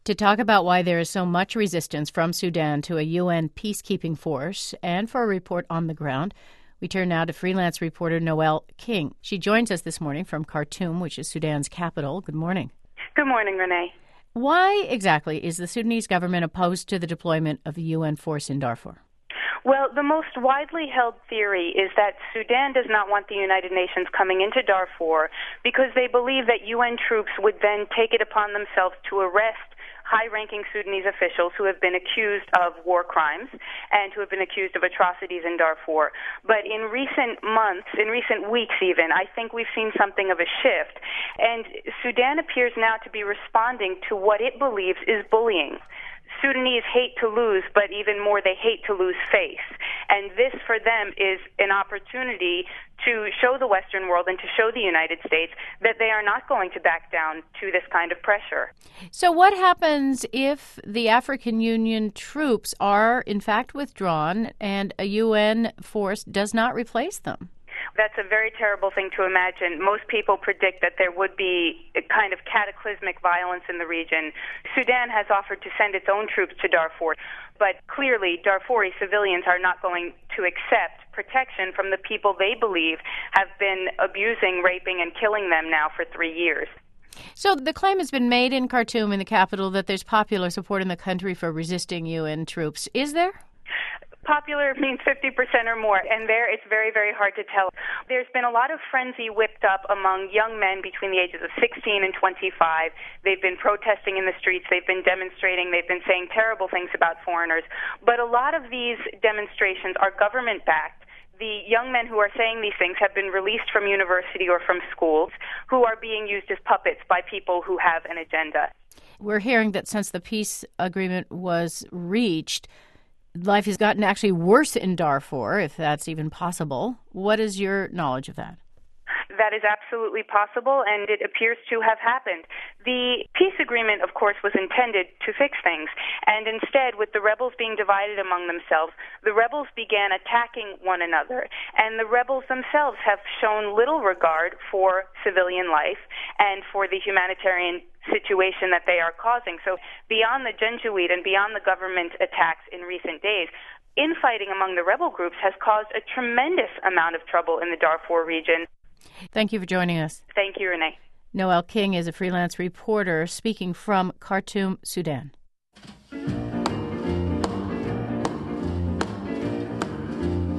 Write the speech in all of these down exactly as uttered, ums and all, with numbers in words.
To talk about why there is so much resistance from Sudan to a U N peacekeeping force and for a report on the ground, we turn now to freelance reporter Noelle King. She joins us this morning from Khartoum, which is Sudan's capital. Good morning. Good morning, Renee. Why exactly is the Sudanese government opposed to the deployment of the U N force in Darfur? Well, the most widely held theory is that Sudan does not want the United Nations coming into Darfur because they believe that U N troops would then take it upon themselves to arrest high-ranking Sudanese officials who have been accused of war crimes and who have been accused of atrocities in Darfur. But in recent months, in recent weeks even, I think we've seen something of a shift. And Sudan appears now to be responding to what it believes is bullying. Sudanese hate to lose, but even more, they hate to lose face. And this, for them, is an opportunity to show the Western world and to show the United States that they are not going to back down to this kind of pressure. So what happens if the African Union troops are, in fact, withdrawn and a U N force does not replace them? That's a very terrible thing to imagine. Most people predict that there would be a kind of cataclysmic violence in the region. Sudan has offered to send its own troops to Darfur, but clearly Darfuri civilians are not going to accept protection from the people they believe have been abusing, raping, and killing them now for three years. So the claim has been made in Khartoum, in the capital, that there's popular support in the country for resisting U N troops. Is there? Popular means fifty percent or more, and there it's very, very hard to tell. There's been a lot of frenzy whipped up among young men between the ages of sixteen and twenty-five. They've been protesting in the streets, they've been demonstrating, they've been saying terrible things about foreigners. But a lot of these demonstrations are government-backed. The young men who are saying these things have been released from university or from schools, who are being used as puppets by people who have an agenda. We're hearing that since the peace agreement was reached, life has gotten actually worse in Darfur, if that's even possible. What is your knowledge of that? That is absolutely possible, and it appears to have happened. The peace agreement, of course, was intended to fix things, and instead, with the rebels being divided among themselves, the rebels began attacking one another, and the rebels themselves have shown little regard for civilian life and for the humanitarian situation that they are causing. So beyond the Janjaweed and beyond the government attacks in recent days, infighting among the rebel groups has caused a tremendous amount of trouble in the Darfur region. Thank you for joining us. Thank you, Renee. Noelle King is a freelance reporter speaking from Khartoum, Sudan.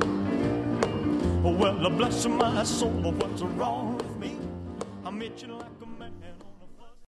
Well, bless my soul, what's wrong with me? I met you like